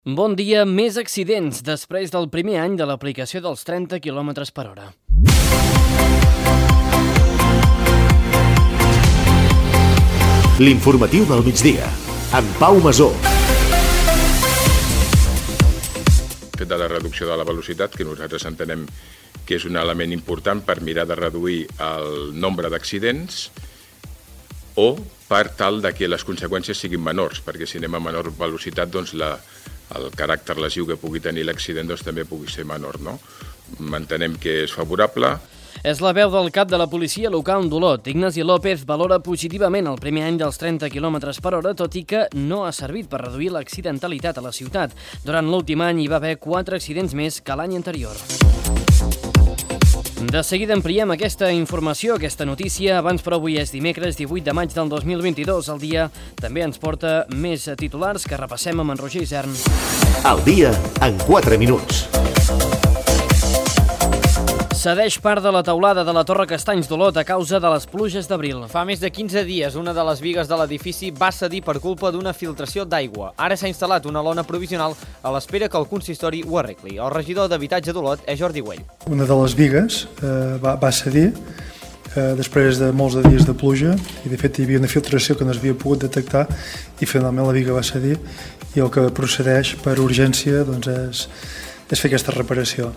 Bon dia, més accidents després del primer any de l'aplicació dels 30 km per hora. L'informatiu del migdia, amb Pau Masó. Fet de la reducció de la velocitat, que nosaltres entenem que és un element important per mirar de reduir el nombre d'accidents o per tal de que les conseqüències siguin menors, perquè si anem a menor velocitat, doncs el caràcter lesiu que pugui tenir l'accident doncs, també pugui ser menor, no? Entenem que és favorable. És la veu del cap de la policia local d'Olot. Ignasi López valora positivament el primer any dels 30 km per hora, tot i que no ha servit per reduir l'accidentalitat a la ciutat. Durant l'últim any hi va haver 4 accidents més que l'any anterior. De seguida ampliem aquesta informació, aquesta notícia. Abans, però, avui és dimecres 18 de maig del 2022. El dia també ens porta més titulars que repassem amb en Roger Isern. El dia en 4 minuts. Cedeix part de la teulada de la Torre Castanys d'Olot a causa de les pluges d'abril. Fa més de 15 dies, una de les bigues de l'edifici va cedir per culpa d'una filtració d'aigua. Ara s'ha instal·lat una lona provisional a l'espera que el consistori ho arregli. El regidor d'Habitatge d'Olot és Jordi Güell. Una de les bigues va cedir després de molts dies de pluja i de fet hi havia una filtració que no s'havia pogut detectar i finalment la biga va cedir i el que procedeix per urgència doncs, és fer aquesta reparació.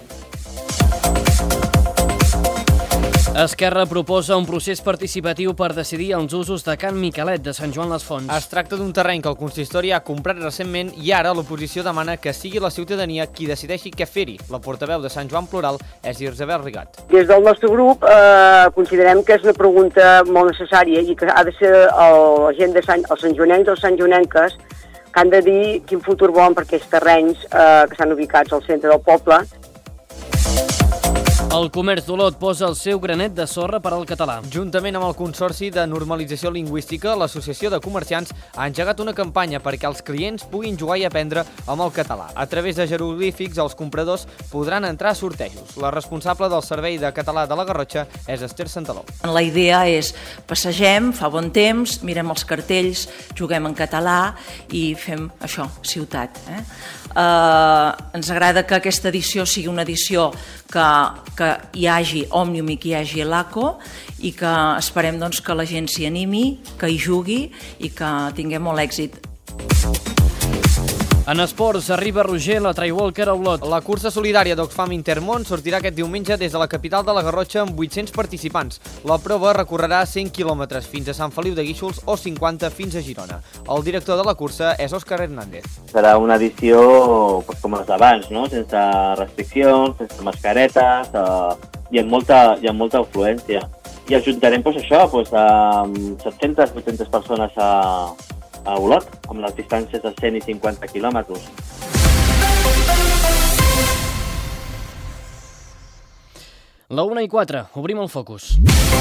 Esquerra proposa un procés participatiu per decidir els usos de Can Miquelet de Sant Joan les Fonts. Es tracta d'un terreny que el consistori ha comprat recentment i ara l'oposició demana que sigui la ciutadania qui decideixi què fer-hi. La portaveu de Sant Joan Plural és Isabel Rigat. Des del nostre grup considerem que és una pregunta molt necessària i que ha de ser la gent els santjoanencs o santjoanenques que han de dir quin futur volen per aquests terrenys que estan ubicats al centre del poble. El comerç d'Olot posa el seu granet de sorra per al català. Juntament amb el Consorci de Normalització Lingüística, l'Associació de Comerciants ha engegat una campanya perquè els clients puguin jugar i aprendre amb el català. A través de jeroglífics, els compradors podran entrar a sortejos. La responsable del Servei de Català de la Garrotxa és Esther Santaló. La idea és passegem, fa bon temps, mirem els cartells, juguem en català i fem això, ciutat. Ens agrada que aquesta edició sigui una edició que hi hagi Òmnium i que hi hagi l'ACO i que esperem doncs, que la gent s'hi animi, que hi jugui i que tinguem molt èxit. En esports, arriba Roger la Trailwalker a Olot. La cursa solidària d'Oxfam Intermón sortirà aquest diumenge des de la capital de la Garrotxa amb 800 participants. La prova recorrerà 100 quilòmetres fins a Sant Feliu de Guíxols o 50 fins a Girona. El director de la cursa és Òscar Hernández. Serà una edició com les d'abans, no? Sense restriccions, sense mascaretes i amb molta afluència. I ajuntarem això, 700-800 persones a Olot, amb les distàncies de 100 i 50 quilòmetres. La 1:04, obrim el focus.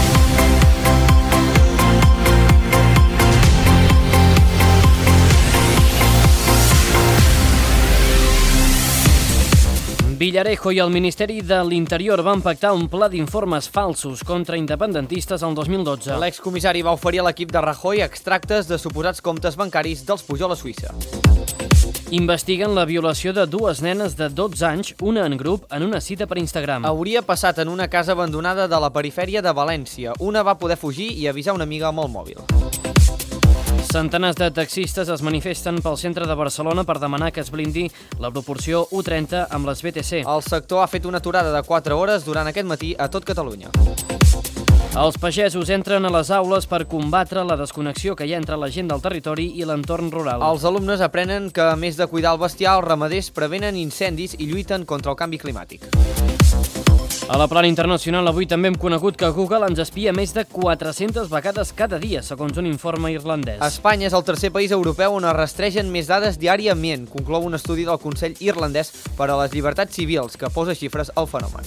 Villarejo i el Ministeri de l'Interior van pactar un pla d'informes falsos contra independentistes el 2012. L'excomissari va oferir a l'equip de Rajoy extractes de suposats comptes bancaris dels Pujol a Suïssa. Investiguen la violació de 2 nenes de 12 anys, una en grup, en una cita per Instagram. Hauria passat en una casa abandonada de la perifèria de València. Una va poder fugir i avisar una amiga amb el mòbil. Centenars de taxistes es manifesten pel centre de Barcelona per demanar que es blindi la proporció 1:30 amb les BTC. El sector ha fet una aturada de 4 hores durant aquest matí a tot Catalunya. Els pagesos entren a les aules per combatre la desconnexió que hi ha entre la gent del territori i l'entorn rural. Els alumnes aprenen que, a més de cuidar el bestiar, els ramaders prevenen incendis i lluiten contra el canvi climàtic. A la plana internacional, avui també hem conegut que Google ens espia més de 400 vegades cada dia, segons un informe irlandès. Espanya és el tercer país europeu on es rastregen més dades diàriament, conclou un estudi del Consell Irlandès per a les Llibertats Civils, que posa xifres al fenomen.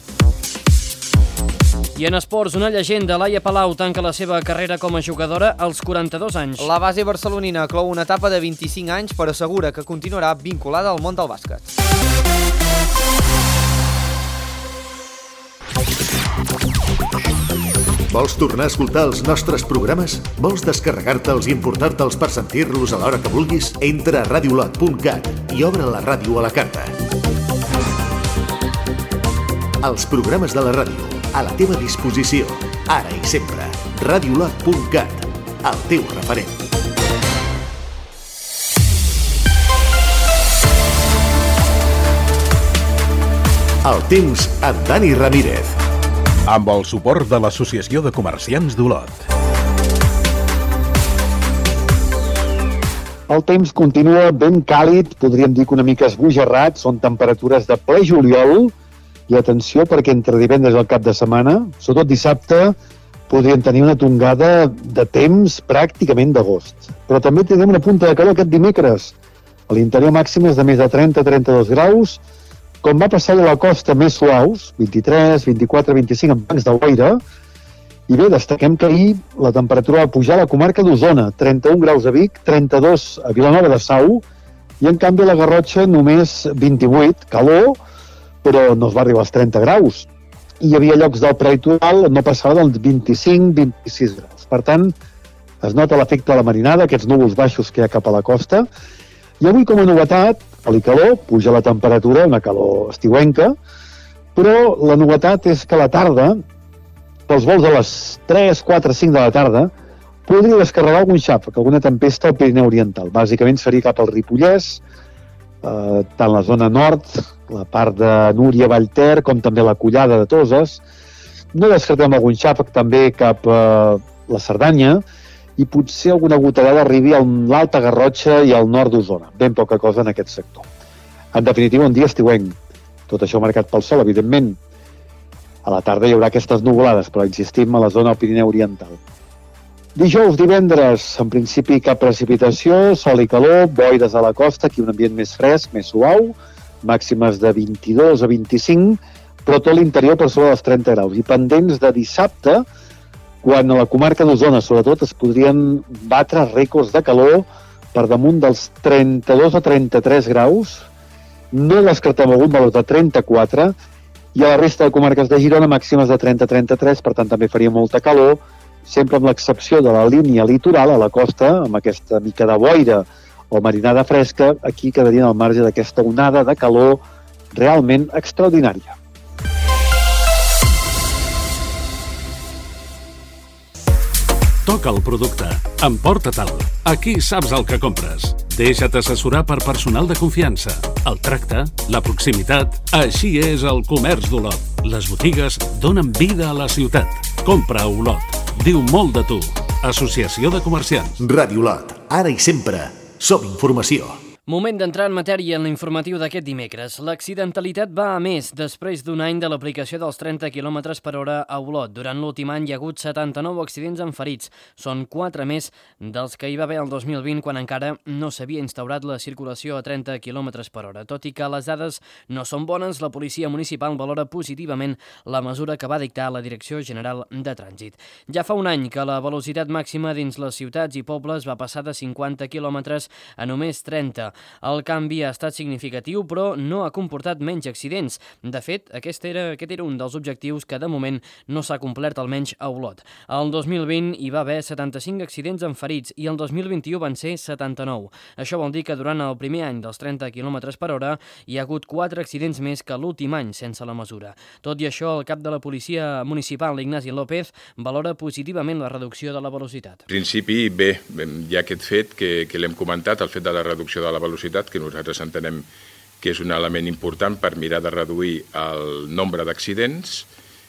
I en esports, una llegenda, Laia Palau tanca la seva carrera com a jugadora als 42 anys. La base barcelonina clou una etapa de 25 anys, però assegura que continuarà vinculada al món del bàsquet. Vols tornar a escoltar els nostres programes? Vols descarregar-te'ls i importar-te'ls per sentir-los a l'hora que vulguis? Entra a radiolot.cat i obre la ràdio a la carta. Els programes de la ràdio, a la teva disposició, ara i sempre. Radiolot.cat, el teu referent. El temps amb Dani Ramírez. Amb el suport de l'Associació de Comerciants d'Olot. El temps continua ben càlid, podríem dir que una mica esbojarrat, són temperatures de ple juliol, i atenció perquè entre divendres i el cap de setmana, sobretot dissabte, podríem tenir una tongada de temps pràcticament d'agost. Però també tindrem una punta de calor aquest dimecres. A l'interior màximes de més de 30-32 graus, com va passar a la costa més suaus, 23, 24, 25 en bancs de boira, i bé, destaquem que ahir la temperatura va pujar a la comarca d'Osona, 31 graus a Vic, 32 a Vilanova de Sau, i en canvi a la Garrotxa només 28, calor, però no es va arribar als 30 graus. I hi havia llocs del prelitoral on no passava dels 25-26 graus. Per tant, es nota l'efecte de la marinada, aquests núvols baixos que hi ha cap a la costa, i avui com a novetat, calor, puja la temperatura, una calor estiuenca, però la novetat és que a la tarda, pels vols a les 3, 4, 5 de la tarda, podria descarregar algun xàfec, alguna tempesta al Pirineu Oriental. Bàsicament seria cap al Ripollès, tant la zona nord, la part de Núria, Vallter, com també la Collada de Toses. No descartem algun xàfec també cap a la Cerdanya, i potser alguna gotellada arribi a l'Alta Garrotxa i al nord d'Osona. Ben poca cosa en aquest sector. En definitiva, un dia estiuenc. Tot això marcat pel sol, evidentment. A la tarda hi haurà aquestes nuvolades, però insistim a la zona del Pirineu Oriental. Dijous, divendres, en principi cap precipitació, sol i calor, boires a la costa, aquí un ambient més fresc, més suau, màximes de 22 a 25, però tot l'interior per sobre dels 30 graus. I pendents de dissabte, quan a la comarca d'Osona, sobretot, es podrien batre rècords de calor per damunt dels 32 o 33 graus, no descartem algun valor de 34, i a la resta de comarques de Girona màximes de 30-33, per tant també faria molta calor, sempre amb l'excepció de la línia litoral a la costa, amb aquesta mica de boira o marinada fresca, aquí quedarien al marge d'aquesta onada de calor realment extraordinària. Toca el producte. Emporta-te'l. Aquí saps el que compres. Deixa't assessorar per personal de confiança. El tracte, la proximitat, així és el comerç d'Olot. Les botigues donen vida a la ciutat. Compra a Olot. Diu molt de tu. Associació de Comerciants. Ràdio Olot. Ara i sempre. Som informació. Moment d'entrar en matèria en l'informatiu d'aquest dimecres. L'accidentalitat va a més després d'un any de l'aplicació dels 30 km per hora a Olot. Durant l'últim any hi ha hagut 79 accidents amb ferits. Són 4 més dels que hi va haver el 2020 quan encara no s'havia instaurat la circulació a 30 km per hora. Tot i que les dades no són bones, la policia municipal valora positivament la mesura que va dictar la Direcció General de Trànsit. Ja fa un any que la velocitat màxima dins les ciutats i pobles va passar de 50 km a només 30. El canvi ha estat significatiu, però no ha comportat menys accidents. De fet, aquest era un dels objectius que de moment no s'ha complert, almenys a Olot. El 2020 hi va haver 75 accidents amb ferits i el 2021 van ser 79. Això vol dir que durant el primer any dels 30 km per hora hi ha hagut 4 accidents més que l'últim any sense la mesura. Tot i això, el cap de la policia municipal, Ignasi López, valora positivament la reducció de la velocitat. En principi, bé, hi ha aquest fet que l'hem comentat, el fet de la reducció de la velocitat, que nosaltres entenem que és un element important per mirar de reduir el nombre d'accidents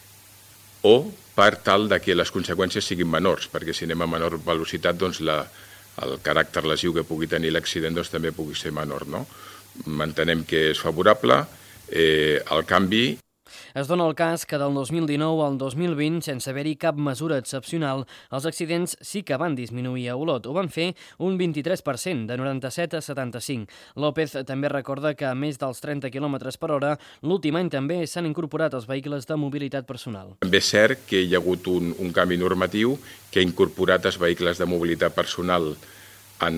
o per tal de que les conseqüències siguin menors, perquè si anem a menor velocitat, doncs el caràcter lesiu que pugui tenir l'accident doncs, també pugui ser menor. No? Entenem que és favorable el canvi. Es dona el cas que del 2019 al 2020, sense haver-hi cap mesura excepcional, els accidents sí que van disminuir a Olot. Ho van fer un 23%, de 97 a 75. López també recorda que, a més dels 30 km per hora, l'últim any també s'han incorporat els vehicles de mobilitat personal. També és cert que hi ha hagut un canvi normatiu que ha incorporat els vehicles de mobilitat personal a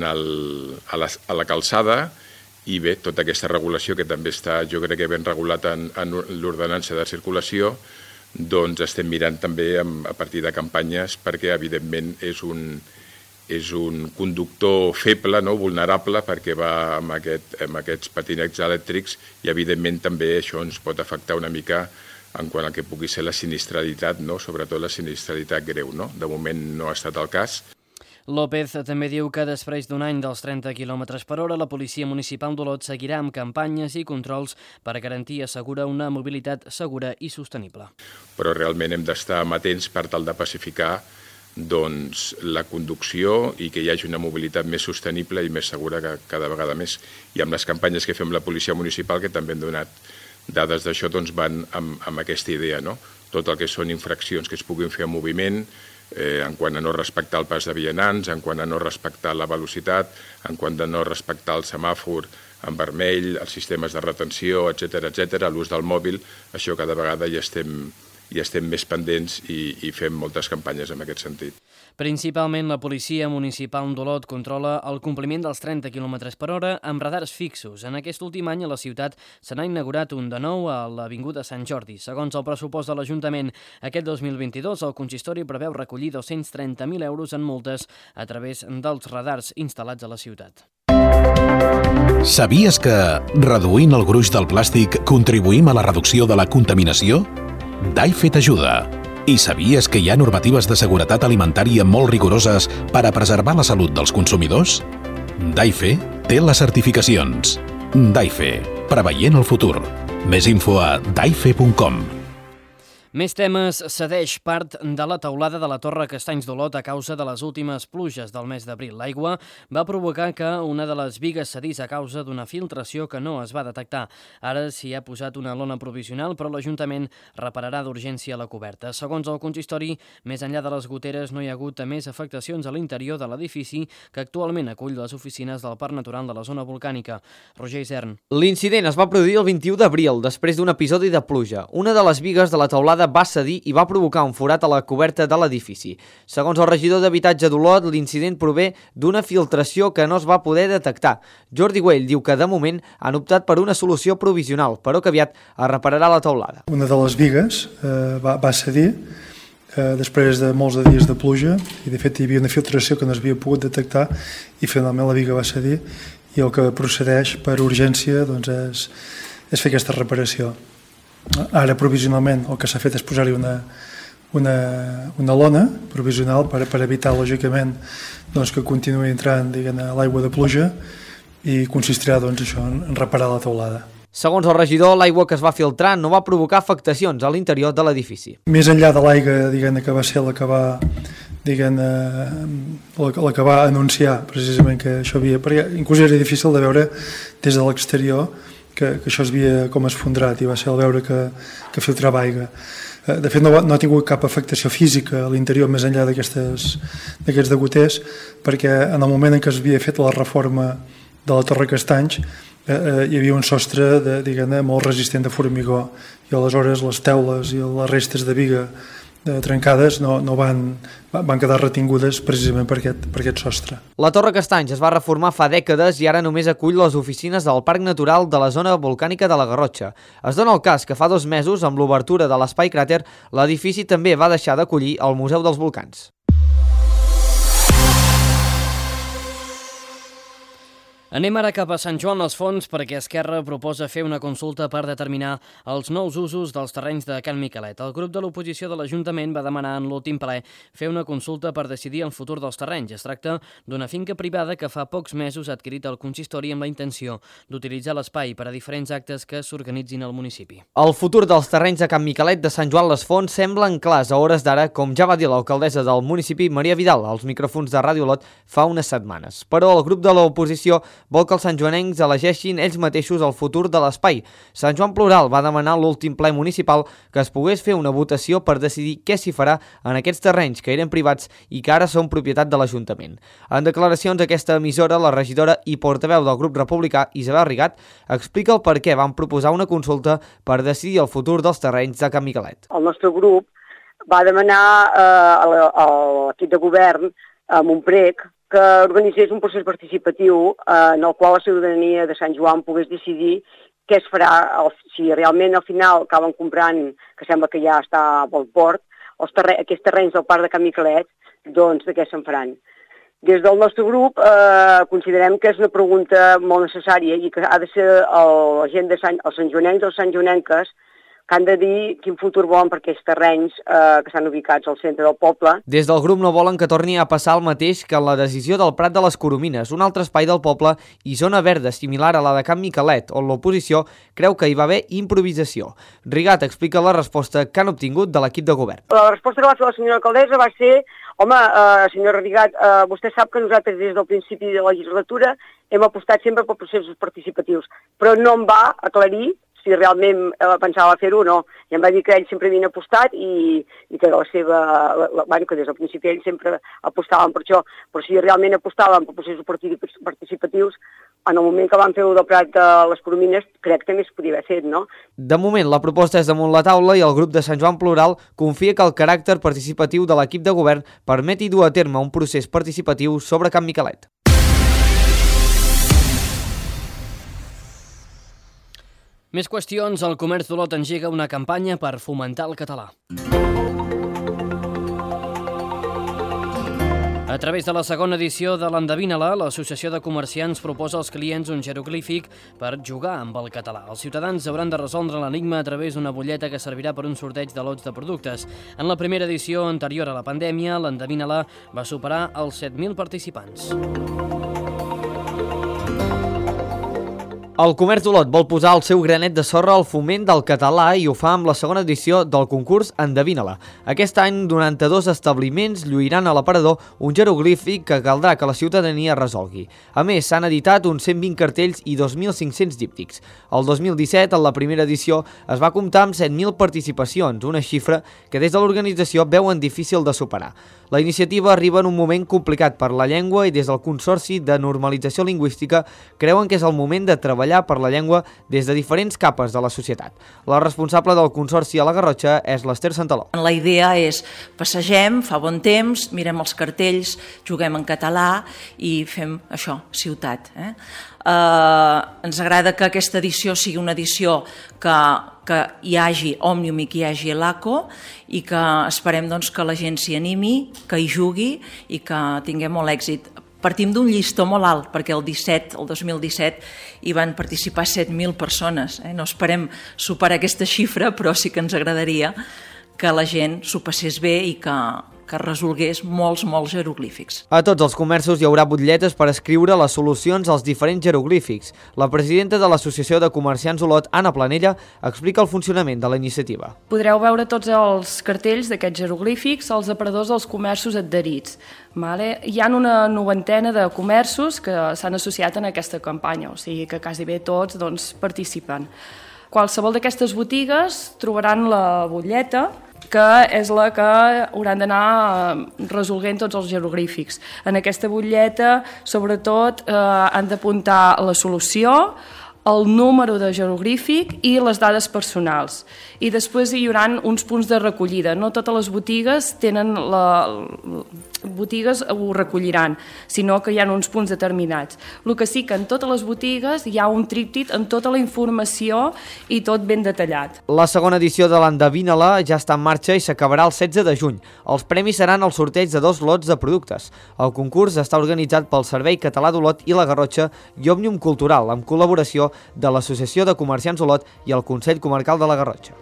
la calçada. I bé, tota aquesta regulació, que també està, jo crec que ben regulat en l'ordenança de circulació, doncs estem mirant també a partir de campanyes, perquè evidentment és un conductor feble, no? Vulnerable, perquè va amb aquests patinets elèctrics, i evidentment també això ens pot afectar una mica en quant a que pugui ser la sinistralitat, no? Sobretot la sinistralitat greu, no? De moment no ha estat el cas. López també diu que després d'un any dels 30 km per hora, la Policia Municipal d'Olot seguirà amb campanyes i controls per garantir i assegurar una mobilitat segura i sostenible. Però realment hem d'estar amatents per tal de pacificar la conducció i que hi hagi una mobilitat més sostenible i més segura cada vegada més. I amb les campanyes que fem la Policia Municipal, que també hem donat dades d'això, doncs van amb aquesta idea, no? Tot el que són infraccions que es puguin fer en moviment, en quant a no respectar el pas de vianants, en quant a no respectar la velocitat, en quant a no respectar el semàfor en vermell, els sistemes de retenció, etc., l'ús del mòbil, això cada vegada hi estem més pendents i fem moltes campanyes en aquest sentit. Principalment, la Policia Municipal d'Olot controla el compliment dels 30 km per hora amb radars fixos. En aquest últim any a la ciutat se n'ha inaugurat un de nou a l'Avinguda Sant Jordi. Segons el pressupost de l'Ajuntament, aquest 2022 el consistori preveu recollir 230.000 euros en multes a través dels radars instal·lats a la ciutat. Sabies que, reduint el gruix del plàstic, contribuïm a la reducció de la contaminació? Daife t'ajuda. I sabies que hi ha normatives de seguretat alimentària molt rigoroses per a preservar la salut dels consumidors? Daife té les certificacions. Daife, preveient el futur. Més info a daife.com. Més temes. Cedeix part de la teulada de la Torre Castanys d'Olot a causa de les últimes pluges del mes d'abril. L'aigua va provocar que una de les bigues cedís a causa d'una filtració que no es va detectar. Ara s'hi ha posat una lona provisional, però l'Ajuntament repararà d'urgència la coberta. Segons el consistori, més enllà de les goteres no hi ha hagut més afectacions a l'interior de l'edifici que actualment acull les oficines del Parc Natural de la zona volcànica. Roger Isern. L'incident es va produir el 21 d'abril, després d'un episodi de pluja. Una de les bigues de la teulada va cedir i va provocar un forat a la coberta de l'edifici. Segons el regidor d'Habitatge d'Olot, l'incident prové d'una filtració que no es va poder detectar. Jordi Güell diu que de moment han optat per una solució provisional, però que aviat es repararà la teulada. Una de les bigues va cedir després de molts dies de pluja i de fet hi havia una filtració que no es havia pogut detectar i finalment la biga va cedir i el que procedeix per urgència doncs, és fer aquesta reparació. Ara, provisionalment, el que s'ha fet és posar-hi una lona provisional per evitar, lògicament, doncs, que continuï entrant l'aigua de pluja i consistirà això en reparar la teulada. Segons el regidor, l'aigua que es va filtrar no va provocar afectacions a l'interior de l'edifici. Més enllà de l'aigua que va ser la que va anunciar precisament que això havia... Perquè inclús era difícil de veure des de l'exterior que això es havia com esfondrat i va ser al veure que filtrava aigua. De fet, no ha tingut cap afectació física a l'interior més enllà d'aquests degoters, perquè en el moment en què es havia fet la reforma de la Torre Castanys hi havia un sostre molt resistent de formigó i aleshores les teules i les restes de biga trencades van quedar retingudes precisament per aquest sostre. La Torre Castanys es va reformar fa dècades i ara només acull les oficines del Parc Natural de la zona volcànica de la Garrotxa. Es dona el cas que fa 2 mesos, amb l'obertura de l'Espai Cràter, l'edifici també va deixar d'acollir el Museu dels Volcans. Anem ara cap a Sant Joan les Fonts perquè Esquerra proposa fer una consulta per determinar els nous usos dels terrenys de Can Miquelet. El grup de l'oposició de l'Ajuntament va demanar en l'últim ple fer una consulta per decidir el futur dels terrenys. Es tracta d'una finca privada que fa pocs mesos ha adquirit el consistori amb la intenció d'utilitzar l'espai per a diferents actes que s'organitzin al municipi. El futur dels terrenys de Can Miquelet de Sant Joan les Fonts semblen clars a hores d'ara, com ja va dir l'alcaldessa del municipi, Maria Vidal, als micròfons de Ràdio Olot fa unes setmanes. Però el grup de l'oposició vol que els santjoanencs elegeixin ells mateixos el futur de l'espai. Sant Joan Plural va demanar a l'últim ple municipal que es pogués fer una votació per decidir què s'hi farà en aquests terrenys que eren privats i que ara són propietat de l'Ajuntament. En declaracions a aquesta emissora, la regidora i portaveu del grup republicà, Isabel Rigat, explica el per què van proposar una consulta per decidir el futur dels terrenys de Can Miquelet. El nostre grup va demanar a l'equip de govern amb un prec que organitzés un procés participatiu en el qual la ciutadania de Sant Joan pogués decidir què es farà, si realment al final acaben comprant, que sembla que ja està al port, aquests terrenys del parc de Can Miquelet, doncs de què se'n faran. Des del nostre grup considerem que és una pregunta molt necessària i que ha de ser la gent els santjoanencs o santjoanenques que han de dir quin futur volen per aquests terrenys que estan ubicats al centre del poble. Des del grup no volen que torni a passar el mateix que en la decisió del Prat de les Coromines, un altre espai del poble i zona verda similar a la de Can Miquelet, on l'oposició creu que hi va haver improvisació. Rigat explica la resposta que han obtingut de l'equip de govern. La resposta que va fer la senyora alcaldessa va ser: home, senyora Rigat, vostè sap que nosaltres des del principi de la legislatura hem apostat sempre per processos participatius, però no em va aclarir si realment pensava fer-ho o no. I em va dir que ells sempre havien apostat i que que des del principi ells sempre apostaven per això, però si realment apostaven per processos participatius, en el moment que van fer-ho del Prat de les Coromines, crec que també es podia haver fet, no? De moment, la proposta és damunt la taula i el grup de Sant Joan Plural confia que el caràcter participatiu de l'equip de govern permeti dur a terme un procés participatiu sobre Can Miquelet. Més qüestions. El Comerç d'Olot engega una campanya per fomentar el català. A través de la segona edició de l'Endevina-la, l'Associació de Comerciants proposa als clients un jeroglífic per jugar amb el català. Els ciutadans hauran de resoldre l'enigma a través d'una butlleta que servirà per un sorteig de lots de productes. En la primera edició anterior a la pandèmia, l'Endevina-la va superar els 7.000 participants. El Comerç d'Olot vol posar el seu granet de sorra al foment del català i ho fa amb la segona edició del concurs Endevina-la. Aquest any, 92 establiments lluiran a l'aparador un jeroglífic que caldrà que la ciutadania resolgui. A més, s'han editat uns 120 cartells i 2.500 díptics. El 2017, en la primera edició, es va comptar amb 7.000 participacions, una xifra que des de l'organització veuen difícil de superar. La iniciativa arriba en un moment complicat per la llengua i des del Consorci de Normalització Lingüística creuen que és el moment de treballar per la llengua des de diferents capes de la societat. La responsable del Consorci a la Garrotxa és l'Ester Santaló. La idea és passegem, fa bon temps, mirem els cartells, juguem en català i fem això, ciutat. Ens agrada que aquesta edició sigui una edició que hi hagi Òmnium i que hi hagi l'ACO i que esperem que la gent s'hi animi, que hi jugui i que tinguem molt èxit. Partim d'un llistó molt alt, perquè el 2017, hi van participar 7.000 persones. No esperem superar aquesta xifra, però sí que ens agradaria que la gent s'ho passés bé i que resolgués molts jeroglífics. A tots els comerços hi haurà butlletes per escriure les solucions als diferents jeroglífics. La presidenta de l'Associació de Comerciants Olot, Anna Planella, explica el funcionament de la iniciativa. Podreu veure tots els cartells d'aquests jeroglífics als aparadors dels comerços adherits. Hi ha una 90 de comerços que s'han associat en aquesta campanya, o sigui que quasi bé tots participen. Qualsevol d'aquestes botigues trobaran la butlleta, que és la que hauran d'anar resolent tots els jeroglífics. En aquesta butlleta, sobretot, han d'apuntar la solució, el número de jeroglífic i les dades personals. I després hi haurà uns punts de recollida. No totes les botigues botigues ho recolliran, sinó que hi ha uns punts determinats. El que sí que en totes les botigues hi ha un tríptic amb tota la informació i tot ben detallat. La segona edició de l'Endevina-la ja està en marxa i s'acabarà el 16 de juny. Els premis seran el sorteig de 2 lots de productes. El concurs està organitzat pel Servei Català d'Olot i la Garrotxa i Òmnium Cultural, amb col·laboració de l'Associació de Comerciants Olot i el Consell Comarcal de la Garrotxa.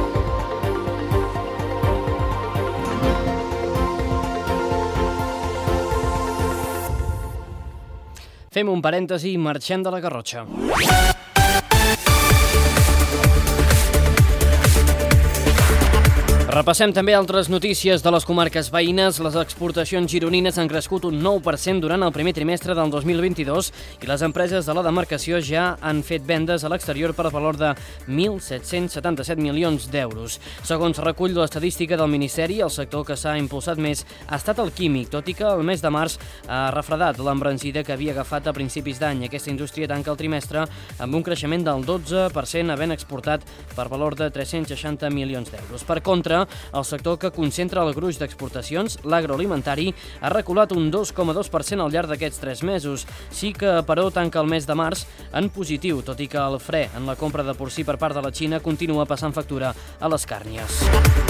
Fem un parèntesi i marxem de la Garrotxa. Repassem també altres notícies de les comarques veïnes. Les exportacions gironines han crescut un 9% durant el primer trimestre del 2022 i les empreses de la demarcació ja han fet vendes a l'exterior per valor de 1.777 milions d'euros. Segons recull l'estadística del Ministeri, el sector que s'ha impulsat més ha estat el químic, tot i que el mes de març ha refredat l'embranzida que havia agafat a principis d'any. Aquesta indústria tanca el trimestre amb un creixement del 12%, havent exportat per valor de 360 milions d'euros. Per contra, El sector que concentra el gruix d'exportacions, l'agroalimentari, ha reculat un 2,2% al llarg d'aquests 3 mesos. Sí que, però, tanca el mes de març en positiu, tot i que el fre en la compra de porcí per part de la Xina continua passant factura a les càrnies.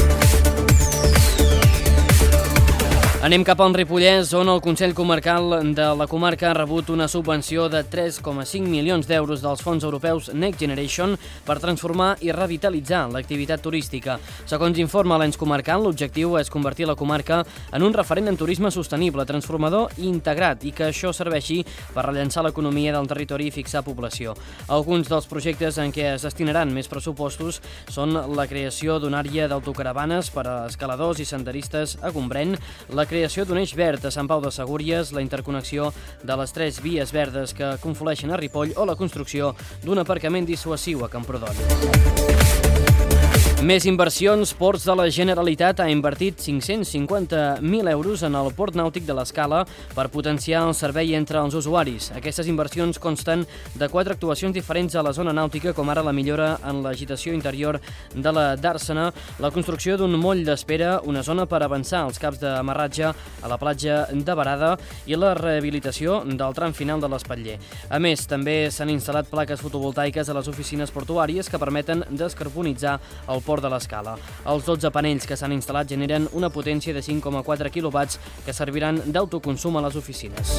Anem cap al Ripollès, on el Consell Comarcal de la comarca ha rebut una subvenció de 3,5 milions d'euros dels fons europeus Next Generation per transformar i revitalitzar l'activitat turística. Segons informa l'ens comarcal, l'objectiu és convertir la comarca en un referent en turisme sostenible, transformador i integrat, i que això serveixi per rellançar l'economia del territori i fixar població. Alguns dels projectes en què es destinaran més pressupostos són la creació d'una àrea d'autocaravanes per a escaladors i senderistes a Gombrèn, la creació d'un eix verd a Sant Pau de Segúries, la interconnexió de les 3 vies verdes que conflueixen a Ripoll o la construcció d'un aparcament dissuasiu a Camprodon. Més inversions. Ports de la Generalitat ha invertit 550.000 euros en el port nàutic de l'Escala per potenciar el servei entre els usuaris. Aquestes inversions consten de 4 actuacions diferents a la zona nàutica, com ara la millora en l'agitació interior de la Dàrsena, la construcció d'un moll d'espera, una zona per avançar els caps d'amarratge a la platja de Barada i la rehabilitació del tram final de l'Espatller. A més, també s'han instal·lat plaques fotovoltaiques a les oficines portuàries que permeten descarbonitzar el port de l'Escala. Els 12 panells que s'han instal·lat generen una potència de 5,4 kW que serviran d'autoconsum a les oficines.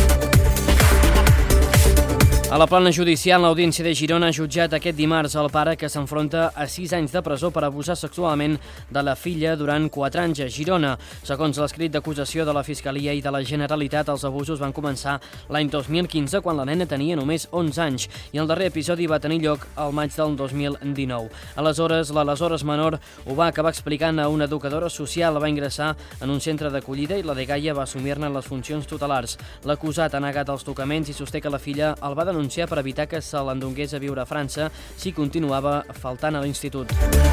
A la plana judicial, l'Audiència de Girona ha jutjat aquest dimarts el pare que s'enfronta a 6 anys de presó per abusar sexualment de la filla durant 4 anys a Girona. Segons l'escrit d'acusació de la Fiscalia i de la Generalitat, els abusos van començar l'any 2015, quan la nena tenia només 11 anys, i el darrer episodi va tenir lloc al maig del 2019. Aleshores, l'aleshores menor ho va acabar explicant a una educadora social, va ingressar en un centre d'acollida i la dgaia va assumir-ne les funcions tutelars. L'acusat ha negat els tocaments i sosté que la filla el va denunciar per evitar que se l'endongués a viure a França si continuava faltant a l'institut.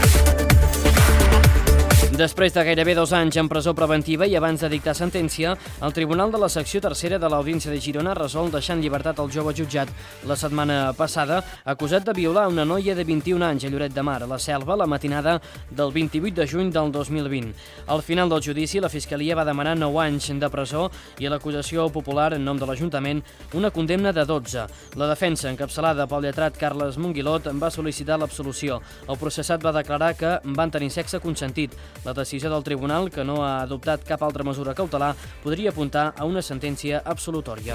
Després de gairebé 2 anys en presó preventiva i abans de dictar sentència, el Tribunal de la Secció Tercera de l'Audiència de Girona ha resolt deixar en llibertat el jove jutjat la setmana passada, acusat de violar una noia de 21 anys a Lloret de Mar, a la Selva, la matinada del 28 de juny del 2020. Al final del judici, la Fiscalia va demanar 9 anys de presó i l'acusació popular, en nom de l'Ajuntament, una condemna de 12. La defensa, encapçalada pel lletrat Carles Monguilot, va sol·licitar l'absolució. El processat va declarar que van tenir sexe consentit. La decisió del tribunal, que no ha adoptat cap altra mesura cautelar, podria apuntar a una sentència absolutòria.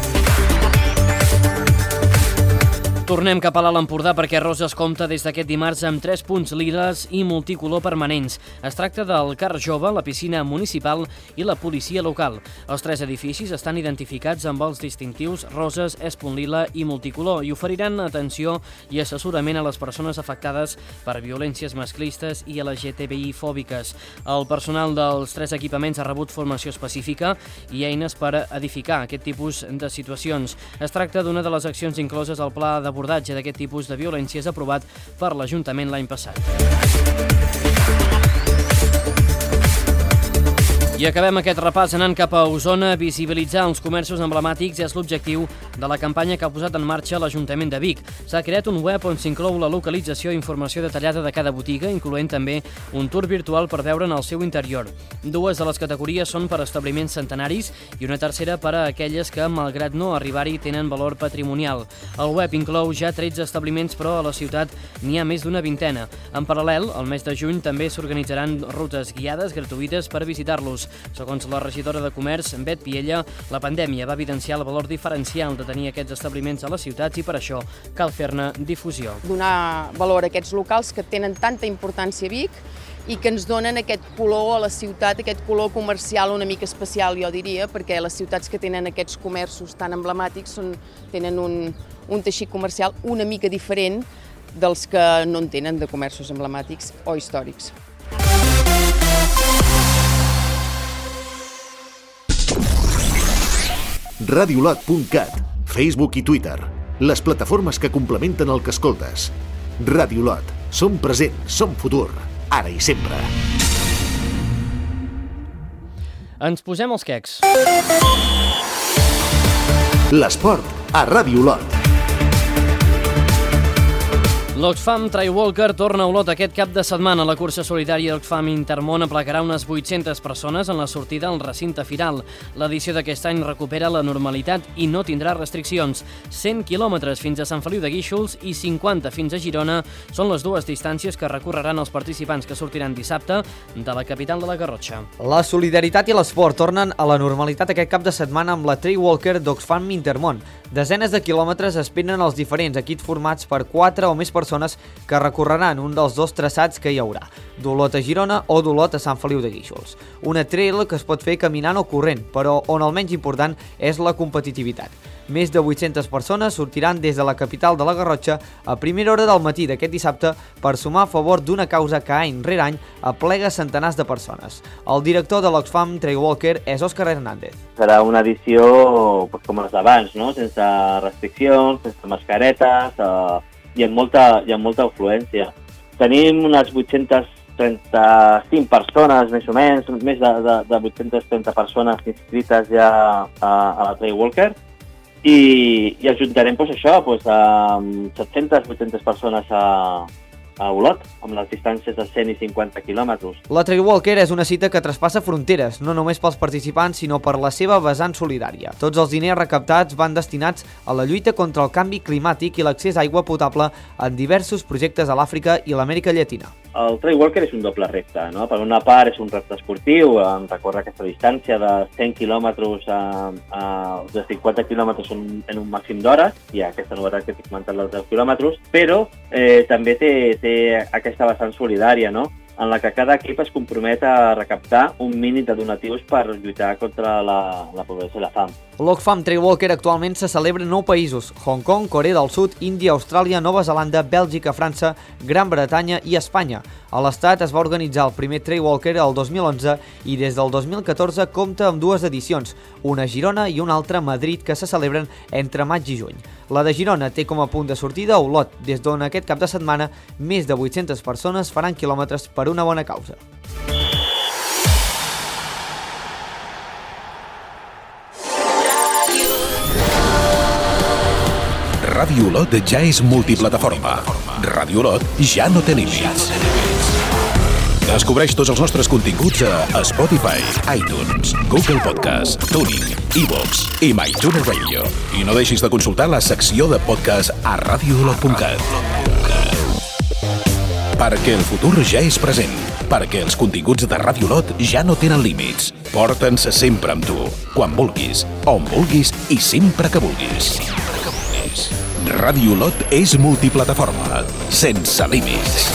Tornem cap a l'Alt Empordà perquè Roses compta des d'aquest dimarts amb 3 punts liles i multicolor permanents. Es tracta del CAR Jove, la piscina municipal i la policia local. Els 3 edificis estan identificats amb els distintius Roses, Punt Lila i Multicolor i oferiran atenció i assessorament a les persones afectades per violències masclistes i LGTBI-fòbiques. El personal dels 3 equipaments ha rebut formació específica i eines per edificar aquest tipus de situacions. Es tracta d'una de les accions incloses al pla d'abordatge d'aquest tipus de violències aprovat per l'Ajuntament l'any passat. I acabem aquest repàs anant cap a Osona. Visibilitzar els comerços emblemàtics és l'objectiu de la campanya que ha posat en marxa l'Ajuntament de Vic. S'ha creat un web on s'inclou la localització i informació detallada de cada botiga, incloent també un tour virtual per veure en el seu interior. 2 de les categories són per establiments centenaris i una tercera per a aquelles que, malgrat no arribar-hi, tenen valor patrimonial. El web inclou ja 13 establiments, però a la ciutat n'hi ha més d'una vintena. En paral·lel, al mes de juny també s'organitzaran rutes guiades gratuïtes per visitar-los. Segons la regidora de Comerç, Bet Piella, la pandèmia va evidenciar el valor diferencial de tenir aquests establiments a les ciutats i per això cal fer-ne difusió. Donar valor a aquests locals que tenen tanta importància a Vic i que ens donen aquest color a la ciutat, aquest color comercial una mica especial, jo diria, perquè les ciutats que tenen aquests comerços tan emblemàtics tenen un teixit comercial una mica diferent dels que no en tenen de comerços emblemàtics o històrics. Radiolot.cat, Facebook i Twitter, les plataformes que complementen el que escoltes. Radiolot, som present, som futur, ara i sempre. Ens posem els quecs. L'esport a Radiolot. L'Oxfam Trail Walker torna a Olot aquest cap de setmana. La cursa solidària Oxfam Intermón aplacarà unes 800 persones en la sortida al recinte firal. L'edició d'aquest any recupera la normalitat i no tindrà restriccions. 100 quilòmetres fins a Sant Feliu de Guíxols i 50 fins a Girona són les dues distàncies que recorreran els participants que sortiran dissabte de la capital de la Garrotxa. La solidaritat i l'esport tornen a la normalitat aquest cap de setmana amb la Trail Walker d'Oxfam Intermón. Desenes de quilòmetres esperen els diferents equips formats per 4 o més persones que recorreran un dels dos traçats que hi haurà, d'Olot a Girona o d'Olot a Sant Feliu de Guíxols. Una trail que es pot fer caminant o corrent, però on el menys important és la competitivitat. Més de 800 persones sortiran des de la capital de la Garrotxa a primera hora del matí d'aquest dissabte per sumar a favor d'una causa que any rere any aplega centenars de persones. El director de l'Oxfam Trail Walker és Òscar Hernández. Serà una edició com les d'abans, no? Sense restriccions, sense mascaretes i amb molta afluència. Tenim unes 835 persones, més o menys, més de 830 persones inscrites ja a la Trail Walker, i ajuntarem això, 700-800 persones a Olot, amb les distàncies de 100 i 50 quilòmetres. La Trail Walker és una cita que traspassa fronteres, no només pels participants, sinó per la seva vessant solidària. Tots els diners recaptats van destinats a la lluita contra el canvi climàtic i l'accés a aigua potable en diversos projectes a l'Àfrica i l'Amèrica Llatina. El Trail Walker és un doble repte, no? Per una part és un repte esportiu, recórrer aquesta distància de 100 quilòmetres de 50 quilòmetres en un màxim d'hores, i aquesta novetat que t'he comentat dels 10 quilòmetres, però també té aquesta vessant solidària, no? En la que cada equip es compromet a recaptar un mínim de donatius per lluitar contra la pobresa i la fam. L'Oxfam Trail Walker actualment se celebra en 9 països: Hong Kong, Corea del Sud, Índia, Austràlia, Nova Zelanda, Bèlgica, França, Gran Bretanya i Espanya. A l'Estat es va organitzar el primer Trail Walker el 2011 i des del 2014 compta amb dues edicions, una a Girona i una altra a Madrid, que se celebren entre maig i juny. La de Girona té com a punt de sortida a Olot, des d'on aquest cap de setmana més de 800 persones faran quilòmetres per una bona causa. Ràdio Olot ja és multiplataforma. Ràdio Olot ja no té límits. Descobreix tots els nostres continguts a Spotify, iTunes, Google Podcast, Tuning, iVoox i MyTuner Radio. I no deixis de consultar la secció de podcast a radioolot.cat. Perquè el futur ja és present. Perquè els continguts de Ràdio Olot ja no tenen límits. Porta'ns sempre amb tu, quan vulguis, on vulguis i sempre que vulguis. Ràdio Olot és multiplataforma, sense límits.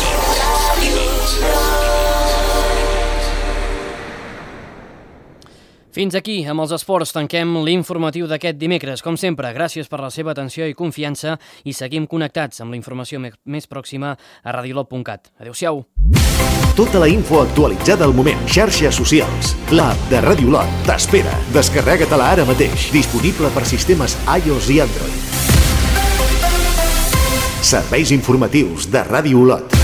Fins aquí, amb els esports, tanquem l'informatiu d'aquest dimecres. Com sempre, gràcies per la seva atenció i confiança i seguim connectats amb la informació més pròxima a radiolot.cat. Adéu-siau. Tota la info actualitzada al moment. Xarxes socials. L'app de Ràdio Olot t'espera. Descarrega-te-la ara mateix. Disponible per sistemes iOS i Android. Serveis informatius de Ràdio Olot.